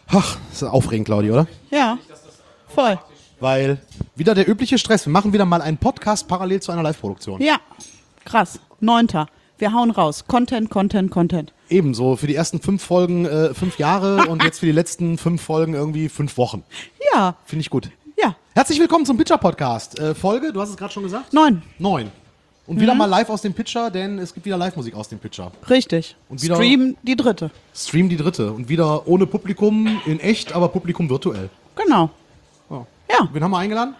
Ach, das ist aufregend, Claudia, oder? Ja, voll. Weil wieder der übliche Stress. Wir machen wieder mal einen Podcast parallel zu einer Live-Produktion. Ja, krass. 9. Wir hauen raus. Content, Content, Content. Ebenso, für die ersten 5 Folgen 5 Jahre und jetzt für die letzten 5 Folgen irgendwie 5 Wochen. Ja, Finde ich gut. ja. Herzlich willkommen zum Pitcher-Podcast. Folge, du hast es gerade schon gesagt? 9. 9. Und wieder mal live aus dem Pitcher, denn es gibt wieder Live-Musik aus dem Pitcher. Richtig. Und wieder- Stream die 3. Stream die 3. Und wieder ohne Publikum in echt, aber Publikum virtuell. Genau. Oh. Ja. Wen haben wir eingeladen?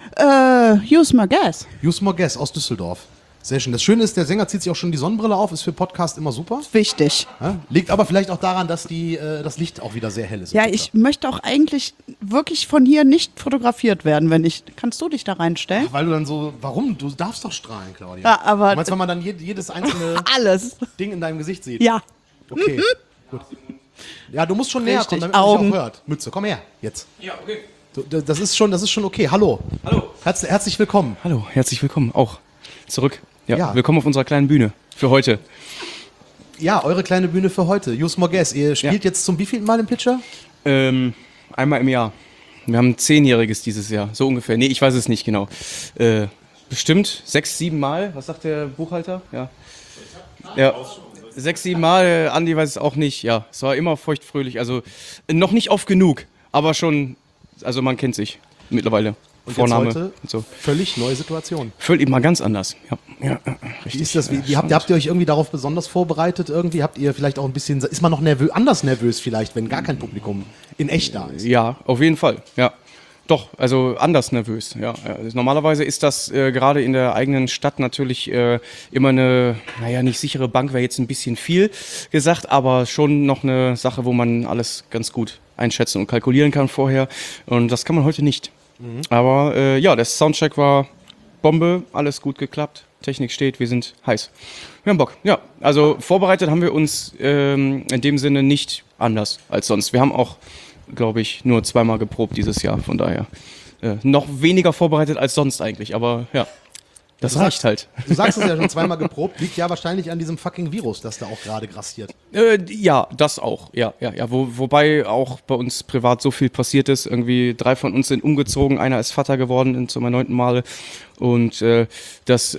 Use my gas. Just Morges aus Düsseldorf. Sehr schön. Das Schöne ist, der Sänger zieht sich auch schon die Sonnenbrille auf, ist für Podcast immer super. Wichtig. Ja? Liegt aber vielleicht auch daran, dass das Licht auch wieder sehr hell ist. im Ja, Pitcher. ich möchte auch eigentlich wirklich von hier nicht fotografiert werden, wenn ich. Kannst du dich da reinstellen? Weil du dann so, warum? Du darfst doch strahlen, Claudia. Ja, aber- Du meinst, wenn man dann jedes einzelne Alles. Ding in deinem Gesicht sieht? Ja. Okay, gut. Ja, du musst schon näher kommen, Richtig, damit man dich Augen. auch hört. Mütze, komm her, jetzt. Ja, okay. Das ist schon okay. Hallo. Hallo. Herzlich willkommen. Hallo, herzlich willkommen auch zurück. Ja, Ja. willkommen auf unserer kleinen Bühne für heute. Ja, eure kleine Bühne für heute. Just Morges, ihr spielt jetzt zum wievielten Mal im Pitcher? Einmal im Jahr. Wir haben ein 10-jähriges dieses Jahr, so ungefähr. Nee, ich weiß es nicht genau. Bestimmt 6, 7 Mal. Was sagt der Buchhalter? Ja. Ja. 6, 7 Mal, Andi weiß es auch nicht. Ja, es war immer feuchtfröhlich. Also noch nicht oft genug, aber schon, also man kennt sich mittlerweile. Und Vorname jetzt heute und so. völlig neue Situation. Völlig mal ganz anders. Ja, Wie ist das? Habt ihr euch irgendwie darauf besonders vorbereitet? Irgendwie habt ihr vielleicht auch ein bisschen, ist man noch anders nervös vielleicht, wenn gar kein Publikum in echt da ist? Ja, auf jeden Fall, ja. Doch, also anders nervös, ja. Normalerweise ist das gerade in der eigenen Stadt natürlich immer eine, naja, nicht sichere Bank, wäre jetzt ein bisschen viel gesagt, aber schon noch eine Sache, wo man alles ganz gut einschätzen und kalkulieren kann vorher. Und das kann man heute nicht. Aber ja, der Soundcheck war Bombe, alles gut geklappt, Technik steht, wir sind heiß. Wir haben Bock, ja. Also vorbereitet haben wir uns in dem Sinne nicht anders als sonst. Wir haben auch, glaube ich, nur 2-mal geprobt dieses Jahr, von daher noch weniger vorbereitet als sonst eigentlich, aber ja, das reicht halt. Du sagst es ja schon 2-mal geprobt, liegt ja wahrscheinlich an diesem fucking Virus, das da auch gerade grassiert. Ja, das auch, ja. Wobei auch bei uns privat so viel passiert ist. Irgendwie 3 von uns sind umgezogen, einer ist Vater geworden zum 9. Male und das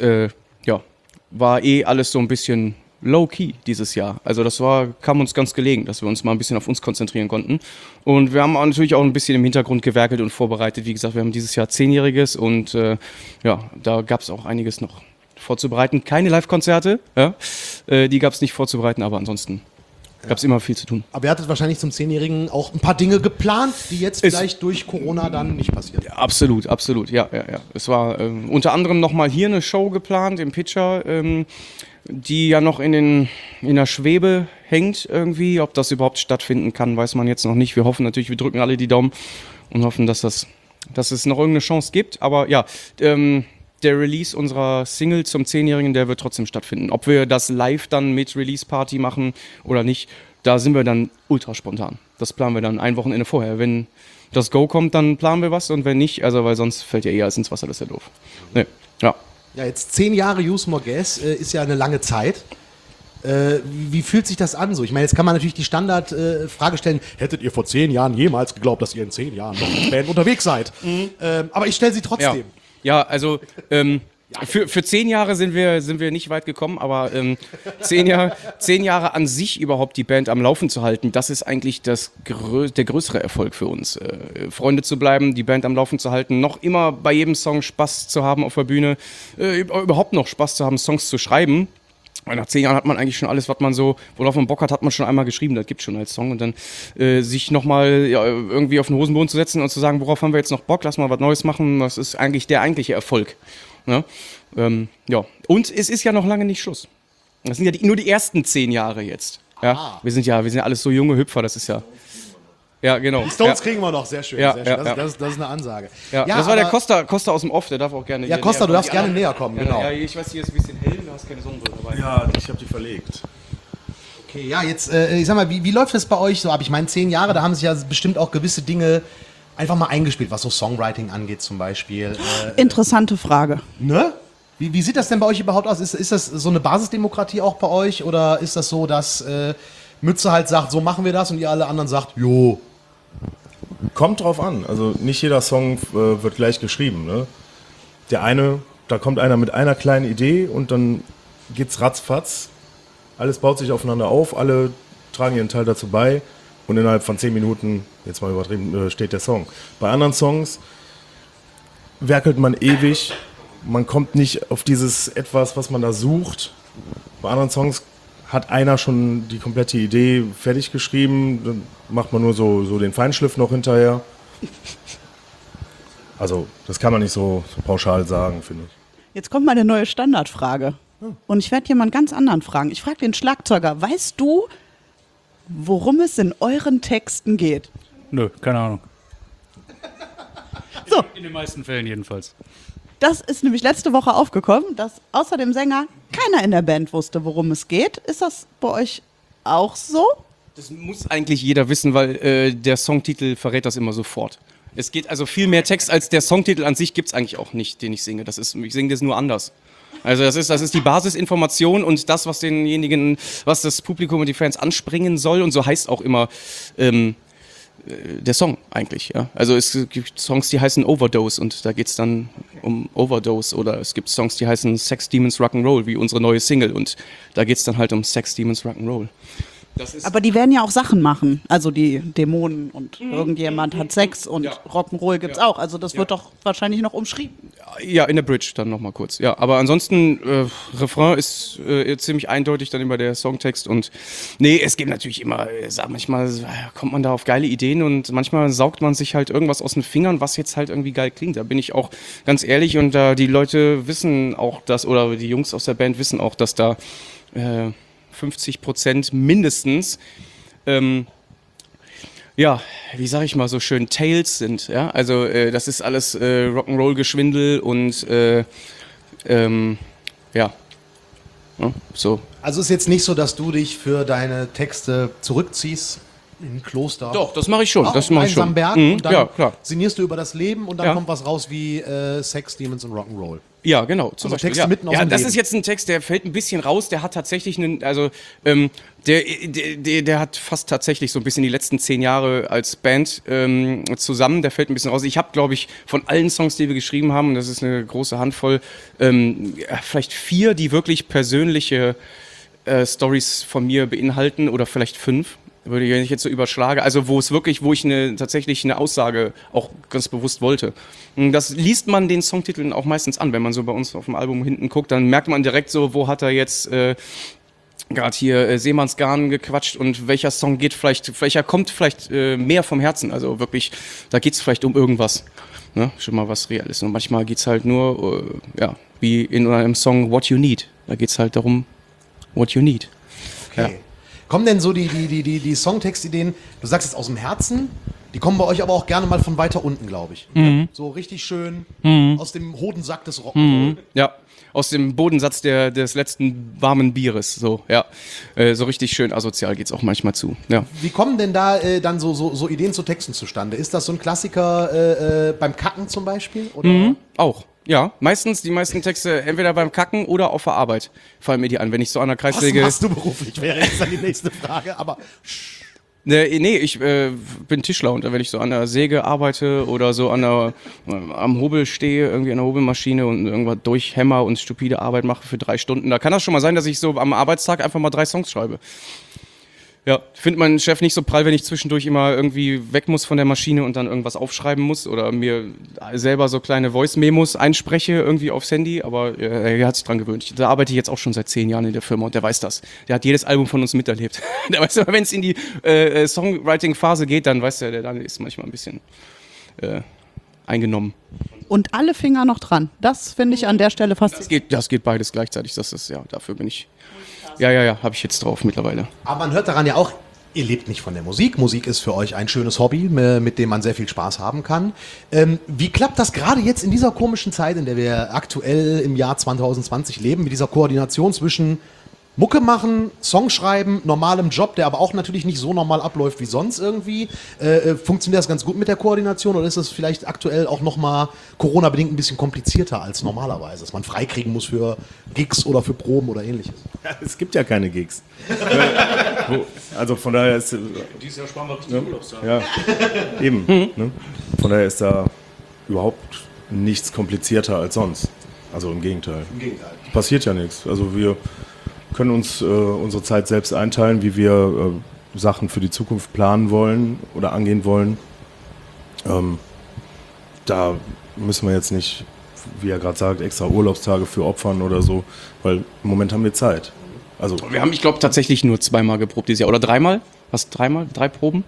war alles so ein bisschen low-key dieses Jahr. Also kam uns ganz gelegen, dass wir uns mal ein bisschen auf uns konzentrieren konnten. Und wir haben natürlich auch ein bisschen im Hintergrund gewerkelt und vorbereitet. Wie gesagt, wir haben dieses Jahr 10-jähriges und da gab es auch einiges noch vorzubereiten. Keine Live-Konzerte, ja? Die gab es nicht vorzubereiten, aber ansonsten gab es immer viel zu tun. Aber ihr hattet wahrscheinlich zum 10-Jährigen auch ein paar Dinge geplant, die jetzt vielleicht durch Corona dann nicht passieren. Absolut, ja. Es war unter anderem nochmal hier eine Show geplant im Pitcher, die ja noch in der Schwebe hängt irgendwie. Ob das überhaupt stattfinden kann, weiß man jetzt noch nicht. Wir hoffen natürlich, wir drücken alle die Daumen und hoffen, dass es noch irgendeine Chance gibt. Aber ja, der Release unserer Single zum 10-Jährigen, der wird trotzdem stattfinden. Ob wir das live dann mit Release-Party machen oder nicht, da sind wir dann ultra spontan. Das planen wir dann ein Wochenende vorher. Wenn das Go kommt, dann planen wir was und wenn nicht, also weil sonst fällt ja alles ins Wasser, das ist ja doof. Nee, ja. Ja, jetzt 10 Jahre Just Morges ist ja eine lange Zeit. Wie fühlt sich das an so? Ich meine, jetzt kann man natürlich die Standardfrage stellen, hättet ihr vor 10 Jahren jemals geglaubt, dass ihr in 10 Jahren noch als Band unterwegs seid? Aber ich stelle sie trotzdem. Ja, also für 10 Jahre sind wir nicht weit gekommen, aber 10 Jahre an sich überhaupt die Band am Laufen zu halten, das ist eigentlich der größere Erfolg für uns. Freunde zu bleiben, die Band am Laufen zu halten, noch immer bei jedem Song Spaß zu haben auf der Bühne, überhaupt noch Spaß zu haben, Songs zu schreiben. Weil nach 10 Jahren hat man eigentlich schon alles, worauf man Bock hat man schon einmal geschrieben, das gibt schon als Song. Und dann sich nochmal irgendwie auf den Hosenboden zu setzen und zu sagen, worauf haben wir jetzt noch Bock, lass mal was Neues machen, das ist eigentlich der eigentliche Erfolg. Ja? Und es ist ja noch lange nicht Schluss. Das sind ja nur die ersten 10 Jahre jetzt. Ja? Wir sind ja alles so junge Hüpfer, das ist ja... Ja, genau. Die Stones kriegen wir noch, sehr schön. Ja, sehr schön. ja, das ist eine Ansage. Ja, das war der Costa aus dem Off, der darf auch gerne Ja, hier Costa, du näher darfst gerne näher kommen, genau. Ja, ich weiß, hier ist ein bisschen hell, du hast keine Sonnenbrille dabei. Ja, ich habe die verlegt. Okay, ja, jetzt, ich sag mal, wie läuft es bei euch so ab? Ich meine, 10 Jahre, da haben sich ja bestimmt auch gewisse Dinge einfach mal eingespielt, was so Songwriting angeht zum Beispiel. Interessante Frage. Ne? Wie sieht das denn bei euch überhaupt aus? Ist das so eine Basisdemokratie auch bei euch? Oder ist das so, dass Mütze halt sagt, so machen wir das und ihr alle anderen sagt, jo, Kommt drauf an. Also nicht jeder Song wird gleich geschrieben. Ne? Da kommt einer mit einer kleinen Idee und dann geht's ratzfatz. Alles baut sich aufeinander auf, alle tragen ihren Teil dazu bei und innerhalb von 10 Minuten, jetzt mal übertrieben, steht der Song. Bei anderen Songs werkelt man ewig, man kommt nicht auf dieses etwas, was man da sucht. Bei anderen Songs hat einer schon die komplette Idee fertig geschrieben, dann macht man nur so den Feinschliff noch hinterher. Also, das kann man nicht so pauschal sagen, finde ich. Jetzt kommt meine neue Standardfrage. Und ich werde jemand ganz anderen fragen. Ich frage den Schlagzeuger, weißt du, worum es in euren Texten geht? Nö, keine Ahnung. So. In den meisten Fällen jedenfalls. Das ist nämlich letzte Woche aufgekommen, dass außer dem Sänger keiner in der Band wusste, worum es geht. Ist das bei euch auch so? Das muss eigentlich jeder wissen, weil der Songtitel verrät das immer sofort. Es geht also viel mehr Text als der Songtitel an sich gibt es eigentlich auch nicht, den ich singe. Ich singe das nur anders. Also das ist die Basisinformation und das, was was das Publikum und die Fans anspringen soll, und so heißt auch immer der Song eigentlich. Ja? Also es gibt Songs, die heißen Overdose und da geht es dann um Overdose, oder es gibt Songs, die heißen Sex Demons Rock'n'Roll, wie unsere neue Single, und da geht es dann halt um Sex Demons Rock'n'Roll. Aber die werden ja auch Sachen machen, also die Dämonen und irgendjemand hat Sex und Ja. Rock'n'Roll gibt's auch, also das wird doch wahrscheinlich noch umschrieben. Ja, in der Bridge dann nochmal kurz. Ja, aber ansonsten, Refrain ist ziemlich eindeutig dann immer der Songtext, und nee, es gibt natürlich immer, manchmal kommt man da auf geile Ideen und manchmal saugt man sich halt irgendwas aus den Fingern, was jetzt halt irgendwie geil klingt. Da bin ich auch ganz ehrlich, und die Leute wissen auch das, oder die Jungs aus der Band wissen auch, dass da 50% mindestens, ja, wie sag ich mal so schön, Tales sind, ja, also das ist alles Rock'n'Roll-Geschwindel und ja, so. Also ist jetzt nicht so, dass du dich für deine Texte zurückziehst in ein Kloster. Doch, das mache ich schon, Auf das mache ich schon. einsamen Berg Mhm, und dann ja, klar. sinnierst du über das Leben und dann Ja. kommt was raus wie Sex, Demons und Rock'n'Roll. Ja, genau. Zum Also Beispiel, Texte ja. mitten aus Ja, dem das Leben. ist jetzt ein Text, der fällt ein bisschen raus. Der hat tatsächlich einen, also der hat fast tatsächlich so ein bisschen die letzten 10 Jahre als Band zusammen. Der fällt ein bisschen raus. Ich habe, glaube ich, von allen Songs, die wir geschrieben haben, und das ist eine große Handvoll, vielleicht 4, die wirklich persönliche Stories von mir beinhalten, oder vielleicht 5. Würde ich, wenn ich jetzt so überschlage, also wo ich tatsächlich eine Aussage auch ganz bewusst wollte. Und das liest man den Songtiteln auch meistens an, wenn man so bei uns auf dem Album hinten guckt, dann merkt man direkt so, wo hat er jetzt gerade hier Seemannsgarn gequatscht und welcher Song welcher kommt vielleicht mehr vom Herzen, also wirklich, da geht es vielleicht um irgendwas, ne? Schon mal was Reales. Und manchmal geht es halt nur, ja, wie in einem Song What You Need, da geht es halt darum, what you need. Okay. Ja. Kommen denn so die Songtextideen, du sagst es aus dem Herzen, die kommen bei euch aber auch gerne mal von weiter unten, glaube ich. So richtig schön aus dem Hodensack des Rock'n'Roll. Ja, aus dem Bodensatz des letzten warmen Bieres, so, ja. So richtig schön asozial geht's auch manchmal zu, ja. Wie kommen denn da dann so Ideen zu Texten zustande? Ist das so ein Klassiker beim Kacken zum Beispiel? Oder? Auch, ja. Die meisten Texte entweder beim Kacken oder auf der Arbeit fallen mir die an, wenn ich so an der Was Kreissäge... machst du beruflich, wäre jetzt dann die nächste Frage, aber Nee, ich bin Tischler, und wenn ich so an der Säge arbeite oder so am Hobel stehe, irgendwie an der Hobelmaschine und irgendwas durchhämmer und stupide Arbeit mache für 3 Stunden, da kann das schon mal sein, dass ich so am Arbeitstag einfach mal 3 Songs schreibe. Ja, findet mein Chef nicht so prall, wenn ich zwischendurch immer irgendwie weg muss von der Maschine und dann irgendwas aufschreiben muss oder mir selber so kleine Voice-Memos einspreche irgendwie aufs Handy, aber er hat sich dran gewöhnt. Da arbeite ich jetzt auch schon seit 10 Jahren in der Firma und der weiß das. Der hat jedes Album von uns miterlebt. Der weiß, wenn es in die Songwriting-Phase geht, dann weiß er, dann ist manchmal ein bisschen eingenommen. Und alle Finger noch dran. Das finde ich an der Stelle faszinierend. Das geht beides gleichzeitig. Dafür bin ich. Ja, habe ich jetzt drauf mittlerweile. Aber man hört daran ja auch, ihr lebt nicht von der Musik. Musik ist für euch ein schönes Hobby, mit dem man sehr viel Spaß haben kann. Wie klappt das gerade jetzt in dieser komischen Zeit, in der wir aktuell im Jahr 2020 leben, mit dieser Koordination zwischen Mucke machen, Song schreiben, normalem Job, der aber auch natürlich nicht so normal abläuft wie sonst irgendwie. Funktioniert das ganz gut mit der Koordination oder ist das vielleicht aktuell auch nochmal Corona-bedingt ein bisschen komplizierter als normalerweise, dass man freikriegen muss für Gigs oder für Proben oder ähnliches? Es gibt ja keine Gigs. Also von daher ist... Dieses Jahr sparen wir richtig Urlaubstage. Ja, eben. Ne? Von daher ist da überhaupt nichts komplizierter als sonst. Also im Gegenteil. Passiert ja nichts. Also wir können uns unsere Zeit selbst einteilen, wie wir Sachen für die Zukunft planen wollen oder angehen wollen. Da müssen wir jetzt nicht, wie er gerade sagt, extra Urlaubstage für opfern oder so, weil im Moment haben wir Zeit. Also Wir haben, ich glaube, tatsächlich nur 2-mal geprobt dieses Jahr. Oder 3-mal? Was, 3-mal? 3 Proben?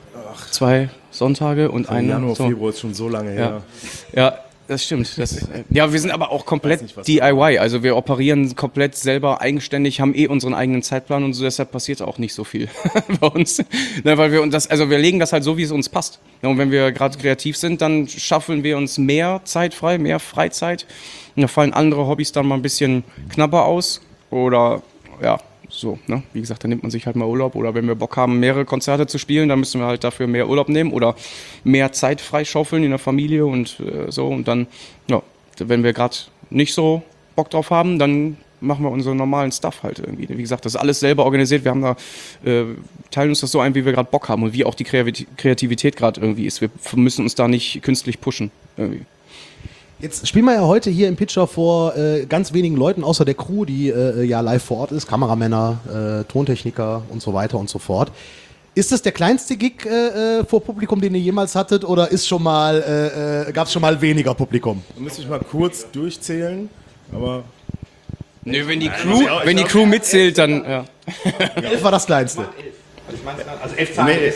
2 Sonntage und eine. Januar, so. Februar ist schon so lange her. Ja, das stimmt. Ja, wir sind aber auch komplett nicht, was DIY. Also wir operieren komplett selber eigenständig, haben unseren eigenen Zeitplan und so, deshalb passiert auch nicht so viel bei uns. Ne, weil wir legen das halt so, wie es uns passt. Ja, und wenn wir gerade kreativ sind, dann schaffeln wir uns mehr Zeit frei, mehr Freizeit. Und da fallen andere Hobbys dann mal ein bisschen knapper aus. Oder ja, so, ne? Wie gesagt, dann nimmt man sich halt mal Urlaub. Oder wenn wir Bock haben, mehrere Konzerte zu spielen, dann müssen wir halt dafür mehr Urlaub nehmen oder mehr Zeit freischaufeln in der Familie und so. Und dann, ja, wenn wir gerade nicht so Bock drauf haben, dann machen wir unseren normalen Stuff halt irgendwie. Wie gesagt, das ist alles selber organisiert. Wir haben da, teilen uns das so ein, wie wir gerade Bock haben und wie auch die Kreativität gerade irgendwie ist. Wir müssen uns da nicht künstlich pushen irgendwie. Jetzt spielen wir ja heute hier im Pitcher vor ganz wenigen Leuten, außer der Crew, die ja live vor Ort ist, Kameramänner, Tontechniker und so weiter und so fort. Ist das der kleinste Gig vor Publikum, den ihr jemals hattet, oder ist schon mal, gab es schon mal weniger Publikum? Da müsste ich mal kurz durchzählen, aber... Nö, wenn die Crew mitzählt, dann, ja. 11 war das kleinste. Also 11 Zahlen. Nee,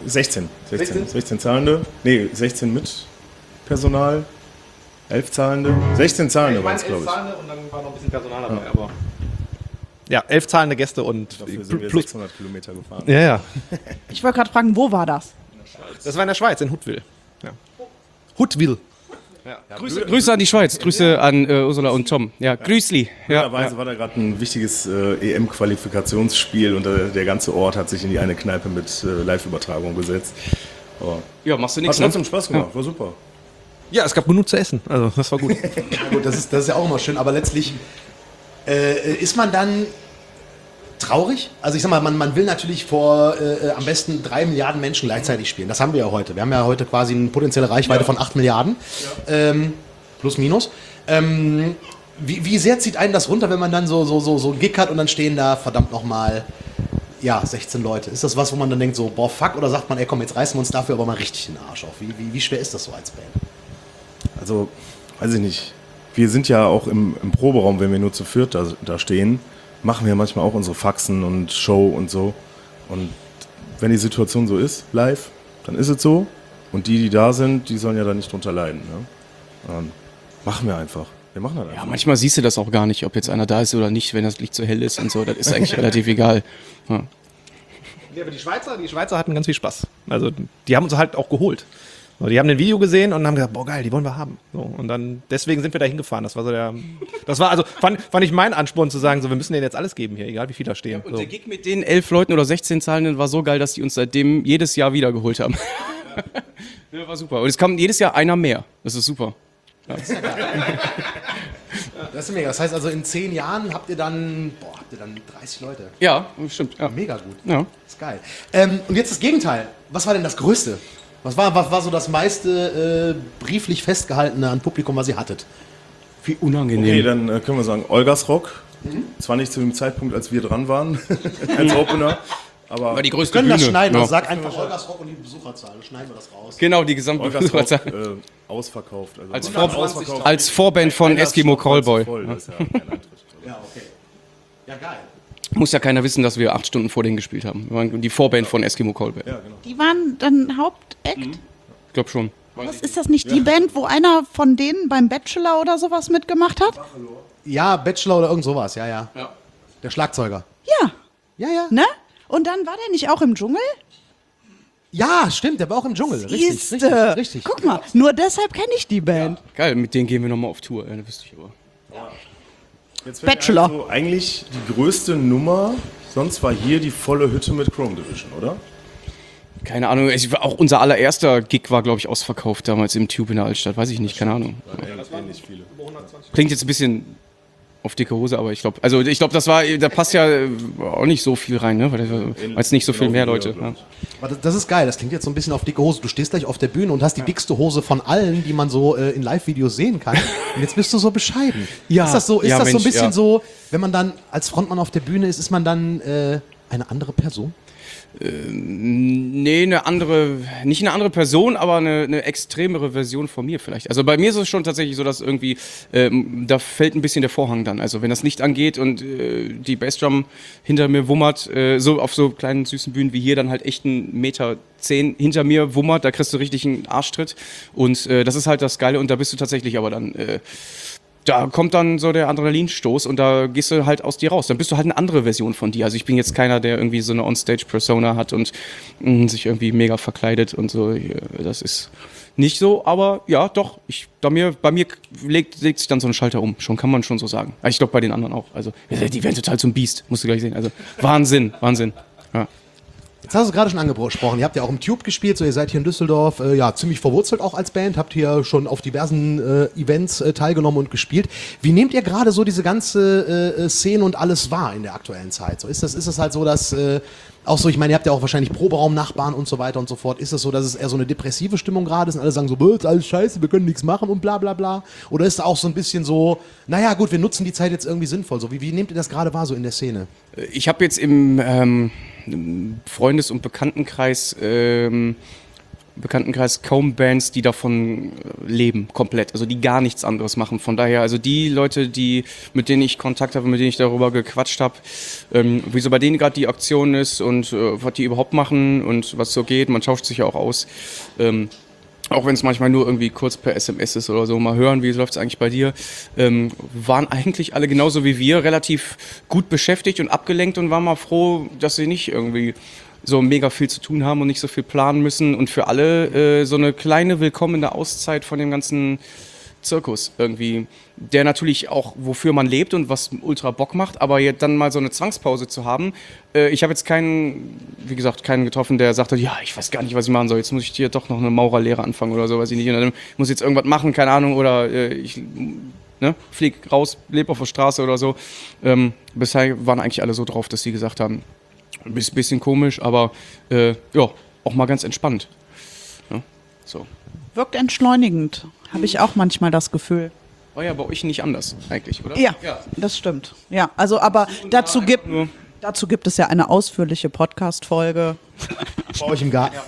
16 Zahlende. Nee, 16 mit Personal. 11 Zahlende. 16 Zahlende waren es, glaube ich. Zahlende und dann war noch ein bisschen Personal dabei, aber... Ja, 11 zahlende Gäste und Dafür sind wir plus... 600 Kilometer gefahren. Ja, ja. Ich wollte gerade fragen, wo war das? Das war in der Schweiz, in Huttwil. Ja. Huttwil. Grüße an die Schweiz, Grüße an Ursula und Tom. Ja, Grüßli. Ja, Möglicherweise war da gerade ein wichtiges EM-Qualifikationsspiel und der ganze Ort hat sich in die eine Kneipe mit Live-Übertragung gesetzt. Aber ja, machst du hat nichts, trotzdem Spaß gemacht, war super. Ja, es gab genug zu essen, also das war gut. Ja, gut, das ist ja auch immer schön, aber letztlich ist man dann traurig? Also ich sag mal, man will natürlich vor am besten 3 Milliarden Menschen gleichzeitig spielen. Das haben wir ja heute. Wir haben ja heute quasi eine potenzielle Reichweite von 8 Milliarden. Plus, minus. Wie sehr zieht einen das runter, wenn man dann so einen Gig hat und dann stehen da verdammt nochmal 16 Leute? Ist das was, wo man dann denkt so, boah, fuck? Oder sagt man, ey komm, jetzt reißen wir uns dafür aber mal richtig den Arsch auf? Wie schwer ist das so als Band? Also, weiß ich nicht. Wir sind ja auch im Proberaum, wenn wir nur zu viert da stehen, machen wir manchmal auch unsere Faxen und Show und so. Und wenn die Situation so ist, live, dann ist es so. Und die da sind, die sollen ja da nicht drunter leiden. Ne? Machen wir einfach. Wir machen das einfach. Ja, manchmal siehst du das auch gar nicht, ob jetzt einer da ist oder nicht, wenn das Licht so hell ist und so. Das ist eigentlich relativ egal. Ja. Ja, aber die Schweizer hatten ganz viel Spaß. Also die haben uns halt auch geholt. Die haben ein Video gesehen und haben gesagt, boah geil, die wollen wir haben. So, und dann deswegen sind wir da hingefahren. Das war also fand ich mein Ansporn zu sagen, so wir müssen denen jetzt alles geben hier, egal wie viele da stehen. Und so. der Gig mit den 11 Leuten oder 16 Zahlenden war so geil, dass die uns seitdem jedes Jahr wiedergeholt haben. Ja, war super. Und es kam jedes Jahr einer mehr. Das ist super. Ja. Das ist mega. Das heißt also, in 10 Jahren habt ihr dann 30 Leute. Ja, stimmt. Ja. Mega gut. Ja. Das ist geil. Und jetzt das Gegenteil. Was war denn das Größte? Was war so das meiste brieflich festgehaltene an Publikum, was ihr hattet? Wie unangenehm. Okay, dann können wir sagen, Olgas Rock. Zwar nicht zu dem Zeitpunkt, als wir dran waren, als Opener, aber die größte Wir können das Bühne. schneiden. Ja. Also sag einfach Olgas Rock und die Besucherzahl. Dann schneiden wir das raus. Genau, die gesamte Olgas Rock Besucherzahl. ausverkauft. Also Als, 120.000. als Vorband von Einer Eskimo Stock war zu Callboy. voll, das ist ja kein Eintritt. Ja, okay. Ja, geil. Muss ja keiner wissen, dass wir 8 Stunden vor denen gespielt haben. Wir waren die Vorband von Eskimo Callboy. Ja, genau. Die waren dann Hauptakt? Ich glaube schon. Was, ist das nicht die Band, wo einer von denen beim Bachelor oder sowas mitgemacht hat? Ja, Bachelor oder irgend sowas. Ja, ja. Ja. Der Schlagzeuger. Ja, Ja, ja. ne? Und dann war der nicht auch im Dschungel? Ja, stimmt. Der war auch im Dschungel. Richtig, Siehste. richtig. Guck mal, nur deshalb kenne ich die Band. Geil, mit denen gehen wir nochmal auf Tour. Ja, das wüsste ich aber. Jetzt fällt mir Bachelor. Also eigentlich die größte Nummer, sonst war hier die volle Hütte mit Chrome Division, oder? Keine Ahnung, auch unser allererster Gig war, glaube ich, ausverkauft damals im Tube in der Altstadt. Weiß ich nicht, keine Ahnung. Nicht viele. Klingt jetzt ein bisschen auf dicke Hose, aber ich glaube, da passt ja auch nicht so viel rein, ne? Weil es nicht so viel mehr Leute. Ja. Aber das ist geil, das klingt jetzt so ein bisschen auf dicke Hose. Du stehst gleich auf der Bühne und hast die dickste Hose von allen, die man so in Live-Videos sehen kann. Und jetzt bist du so bescheiden. Ja. Ist das so, Ja, so ein Mensch, bisschen ja. so, wenn man dann als Frontmann auf der Bühne ist man dann eine andere Person? Nee, nicht eine andere Person, aber eine extremere Version von mir vielleicht. Also bei mir ist es schon tatsächlich so, dass irgendwie, da fällt ein bisschen der Vorhang dann. Also wenn das Licht angeht und die Bassdrum hinter mir wummert, so auf so kleinen süßen Bühnen wie hier dann halt echt 1,10 Meter hinter mir wummert, da kriegst du richtig einen Arschtritt. Und das ist halt das Geile und da bist du tatsächlich aber dann... Da kommt dann so der Adrenalinstoß und da gehst du halt aus dir raus. Dann bist du halt eine andere Version von dir. Also ich bin jetzt keiner, der irgendwie so eine On-Stage-Persona hat und sich irgendwie mega verkleidet und so. Das ist nicht so, aber ja, doch. Bei mir legt sich dann so ein Schalter um. Schon kann man schon so sagen. Aber ich glaube bei den anderen auch. Also die werden total zum Biest, musst du gleich sehen. Also Wahnsinn. Ja. Jetzt hast du es gerade schon angesprochen. Ihr habt ja auch im Tube gespielt, so ihr seid hier in Düsseldorf ziemlich verwurzelt auch als Band, habt hier schon auf diversen Events teilgenommen und gespielt. Wie nehmt ihr gerade so diese ganze Szene und alles wahr in der aktuellen Zeit? So ist das halt so, dass auch so, ich meine, ihr habt ja auch wahrscheinlich Proberaum-Nachbarn und so weiter und so fort. Ist es so, dass es eher so eine depressive Stimmung gerade ist und alle sagen so, ist alles scheiße, wir können nichts machen und bla bla bla? Oder ist da auch so ein bisschen so, naja gut, wir nutzen die Zeit jetzt irgendwie sinnvoll? So, wie nehmt ihr das gerade wahr so in der Szene? Ich habe jetzt im Freundes- und Bekanntenkreis kaum Bands, die davon leben, komplett. Also die gar nichts anderes machen. Von daher, also die Leute, mit denen ich Kontakt habe, mit denen ich darüber gequatscht habe, wieso bei denen gerade die Aktion ist und was die überhaupt machen und was so geht. Man tauscht sich ja auch aus. Auch wenn es manchmal nur irgendwie kurz per SMS ist oder so, mal hören, wie läuft es eigentlich bei dir, waren eigentlich alle genauso wie wir, relativ gut beschäftigt und abgelenkt und waren mal froh, dass sie nicht irgendwie so mega viel zu tun haben und nicht so viel planen müssen und für alle so eine kleine willkommene Auszeit von dem ganzen Zirkus irgendwie, der natürlich auch, wofür man lebt und was ultra Bock macht, aber jetzt dann mal so eine Zwangspause zu haben. Ich habe jetzt keinen getroffen, der sagte, ja, ich weiß gar nicht, was ich machen soll, jetzt muss ich hier doch noch eine Maurerlehre anfangen oder so, weiß ich nicht, und dann muss ich jetzt irgendwas machen, keine Ahnung, oder ich flieg raus, lebe auf der Straße oder so. Bisher waren eigentlich alle so drauf, dass sie gesagt haben, ein bisschen komisch, aber auch mal ganz entspannt. Ja, so. Wirkt entschleunigend, habe ich auch manchmal das Gefühl. War ja bei euch nicht anders eigentlich, oder? Ja, das stimmt. Ja, also aber dazu gibt es ja eine ausführliche Podcast-Folge. Bei euch im Garten?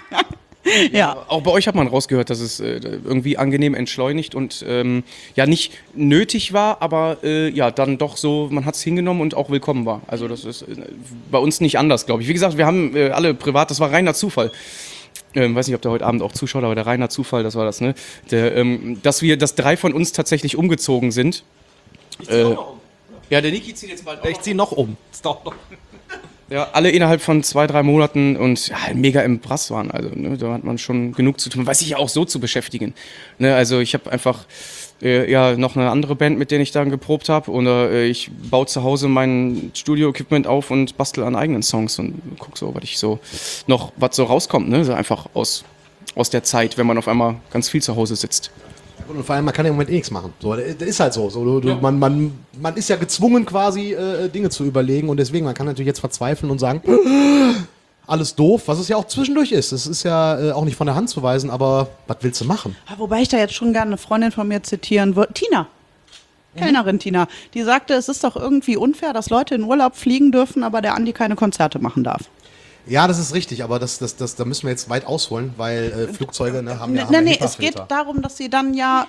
Ja. Auch bei euch hat man rausgehört, dass es irgendwie angenehm entschleunigt und nicht nötig war, aber dann doch so, man hat es hingenommen und auch willkommen war. Also das ist bei uns nicht anders, glaube ich. Wie gesagt, wir haben alle privat, das war reiner Zufall. Weiß nicht, ob der heute Abend auch zuschaut, aber der reiner Zufall, das war das, ne? Dass 3 von uns tatsächlich umgezogen sind. Ich zieh auch noch um. Ja, der Niki zieht jetzt bald auch. Ich ziehe noch um. Das dauert noch. Ja, alle innerhalb von 2-3 Monaten und mega im Brass waren. Also ne, da hat man schon genug zu tun. Man weiß sich ja auch so zu beschäftigen. Ne, also ich habe einfach noch eine andere Band, mit der ich dann geprobt habe. Oder ich baue zu Hause mein Studio-Equipment auf und bastel an eigenen Songs und guck so, was so rauskommt. Ne? So einfach aus der Zeit, wenn man auf einmal ganz viel zu Hause sitzt. Und vor allem, man kann ja im Moment eh nichts machen. So, das ist halt so. Man ist ja gezwungen, quasi Dinge zu überlegen. Und deswegen, man kann natürlich jetzt verzweifeln und sagen, alles doof, was es ja auch zwischendurch ist. Das ist ja auch nicht von der Hand zu weisen, aber was willst du machen? Wobei ich da jetzt schon gerne eine Freundin von mir zitieren würde. Tina. Kellnerin Tina. Die sagte, es ist doch irgendwie unfair, dass Leute in Urlaub fliegen dürfen, aber der Andi keine Konzerte machen darf. Ja, das ist richtig, aber da müssen wir jetzt weit ausholen, weil Flugzeuge haben ja Nee, es geht darum, dass sie dann ja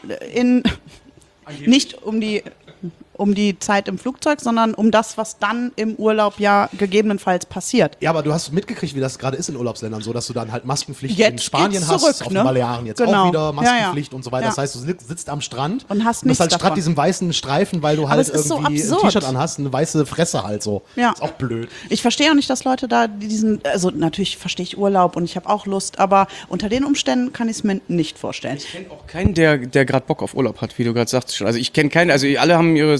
nicht um die Zeit im Flugzeug, sondern um das, was dann im Urlaub ja gegebenenfalls passiert. Ja, aber du hast mitgekriegt, wie das gerade ist in Urlaubsländern, so dass du dann halt Maskenpflicht Jetzt in Spanien geht's hast, zurück, auf ne? den Balearen jetzt Genau. auch wieder Maskenpflicht Ja. und so weiter. Ja. Das heißt, du sitzt am Strand Und hast halt nichts statt davon. diesem weißen Streifen, weil du Aber halt es ist so irgendwie ein absurd. T-Shirt anhast, eine weiße Fresse halt so. Ja. Ist auch blöd. Ich verstehe auch nicht, dass Leute da also natürlich verstehe ich Urlaub und ich habe auch Lust, aber unter den Umständen kann ich es mir nicht vorstellen. Ich kenne auch keinen, der gerade Bock auf Urlaub hat, wie du gerade sagst. Also ich kenne keinen, also alle haben ihre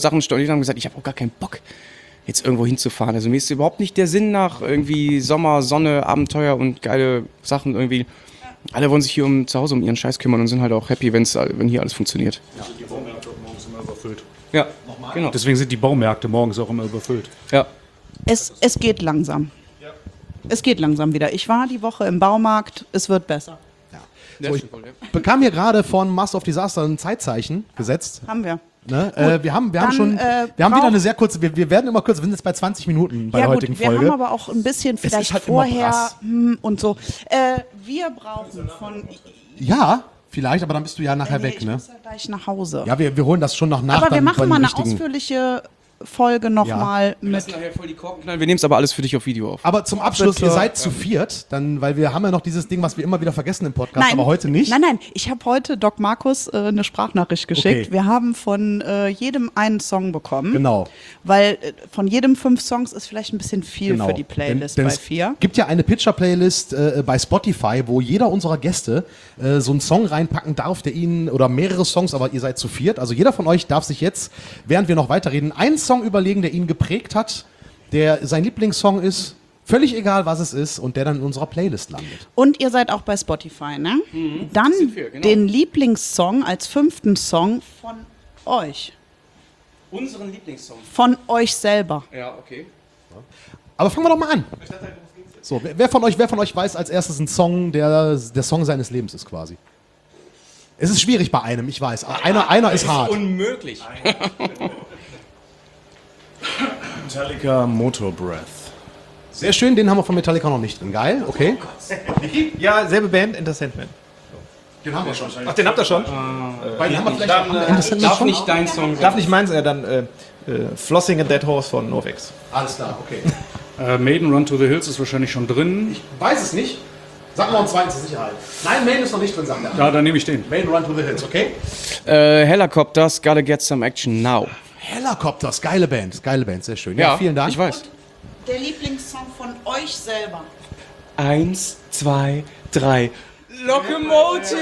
Sachen storniert und haben gesagt, ich habe auch gar keinen Bock, jetzt irgendwo hinzufahren. Also mir ist überhaupt nicht der Sinn nach irgendwie Sommer, Sonne, Abenteuer und geile Sachen irgendwie. Alle wollen sich hier zu Hause um ihren Scheiß kümmern und sind halt auch happy, wenn hier alles funktioniert. Die Baumärkte morgens immer überfüllt. Ja, genau. Deswegen sind die Baumärkte morgens auch immer überfüllt. Ja. Es geht langsam. Es geht langsam wieder. Ich war die Woche im Baumarkt, es wird besser. So, ich bekam hier gerade von Master of Disaster ein Zeitzeichen gesetzt. Haben wir. Ne? Wir haben wieder eine sehr kurze, wir werden immer kurz, wir sind jetzt bei 20 Minuten bei der heutigen wir Folge. haben aber auch ein bisschen vielleicht halt immer vorher krass. und so. Wir brauchen von... Ja, vielleicht, aber dann bist du ja nachher Nee, weg, ich ne? muss ja gleich nach Hause. Ja, wir holen das schon noch nach. aber wir dann machen bei mal den eine richtigen. ausführliche Folge nochmal Wir mit... lassen nachher voll die Korken knallen. Wir nehmen es aber alles für dich auf Video auf. Aber zum Abschluss, Bitte. ihr seid zu viert, dann, weil wir haben ja noch dieses Ding, was wir immer wieder vergessen im Podcast, aber heute nicht. Nein, ich habe heute Doc Markus eine Sprachnachricht geschickt. Okay. Wir haben von jedem einen Song bekommen. Genau. Weil von jedem 5 Songs ist vielleicht ein bisschen viel für die Playlist Denn bei es 4. gibt ja eine Pitcher-Playlist bei Spotify, wo jeder unserer Gäste so einen Song reinpacken darf, der ihnen, oder mehrere Songs, aber ihr seid zu viert. Also jeder von euch darf sich jetzt, während wir noch weiterreden, einen Song überlegen, der ihn geprägt hat, der sein Lieblingssong ist, völlig egal, was es ist, und der dann in unserer Playlist landet. Und ihr seid auch bei Spotify, ne? Dann sind wir, genau. den Lieblingssong als 5. Song von euch. Unseren Lieblingssong. Von euch selber. Ja, okay. Aber fangen wir doch mal an. So, wer von euch weiß als erstes einen Song, der Song seines Lebens ist quasi? Es ist schwierig bei einem, ich weiß. Aber einer ist hart. Unmöglich. Metallica Motor Breath. Sehr schön, den haben wir von Metallica noch nicht drin. Geil, okay. Ja, selbe Band, Enter Sandman. Den haben wir schon. Ach, den habt ihr schon? Bei den haben wir vielleicht Dann, am Ende sind wir Darf schon. nicht dein Song sein. Darf nicht meins, dann Flossing a Dead Horse von Novex. Alles klar, okay. Maiden Run to the Hills ist wahrscheinlich schon drin. Weiß es nicht. Sag mal einen zweiten zur Sicherheit. Nein, Main ist noch nicht drin, sagt er. Ja, dann nehme ich den. Main Run to the Hills, okay? Helicopters, Gotta Get Some Action Now. Helicopters, geile Band, sehr schön. Ja, vielen Dank. ich weiß. Der Lieblingssong von euch selber. 1, 2, 3. Locomotive!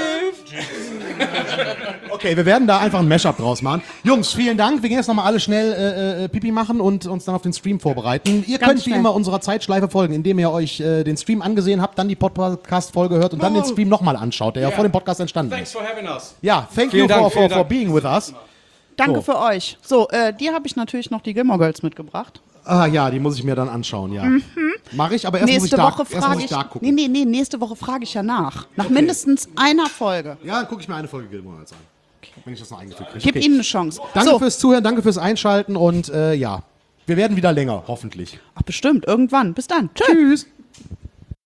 Okay, wir werden da einfach ein Mashup draus machen. Jungs, vielen Dank. Wir gehen jetzt nochmal alle schnell Pipi machen und uns dann auf den Stream vorbereiten. Ihr könnt wie schnell. immer unserer Zeitschleife folgen, indem ihr euch den Stream angesehen habt, dann die Podcast-Folge hört und dann den Stream nochmal anschaut, der ja vor dem Podcast entstanden Thanks ist. for having us. Ja, thank Vielen you Dank, vielen for Dank. being with us. Danke So. für euch. So, dir habe ich natürlich noch die Gilmore Girls mitgebracht. Ah ja, die muss ich mir dann anschauen, ja. Mach ich, aber erst Nächste muss Woche ich frage ich. da gucken. Nee, nächste Woche frage ich ja nach. Nach mindestens einer Folge. Ja, dann gucke ich mir eine Folge Gilmore Girls an. Wenn ich das noch eingefügt kriege. Gib ihnen eine Chance. Danke so. fürs Zuhören, danke fürs Einschalten und ja, wir werden wieder länger, hoffentlich. Ach, bestimmt, irgendwann. Bis dann. Tschüss. Tschüss.